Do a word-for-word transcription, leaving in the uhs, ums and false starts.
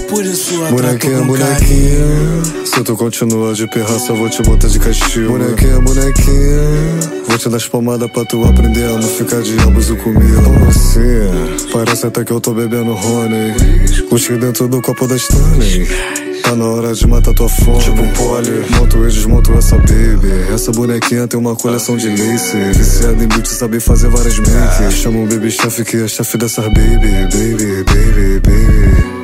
por isso eu Bonequinha, trato com bonequinha, se tu continua de pirraça, vou te botar de castigo. Bonequinha, bonequinha, vou te dar espalmada pra tu aprender a não ficar de abuso comigo. Com você, parece até que eu tô bebendo Rony, whisky dentro do copo da Stanley. Tá na hora de matar tua fome, tipo pole. Monto e desmonto essa baby. Essa bonequinha tem uma coleção de lace, viciada em beauty, sabe fazer várias makes. Chama um baby chef que é chefe dessas baby, baby, baby, baby.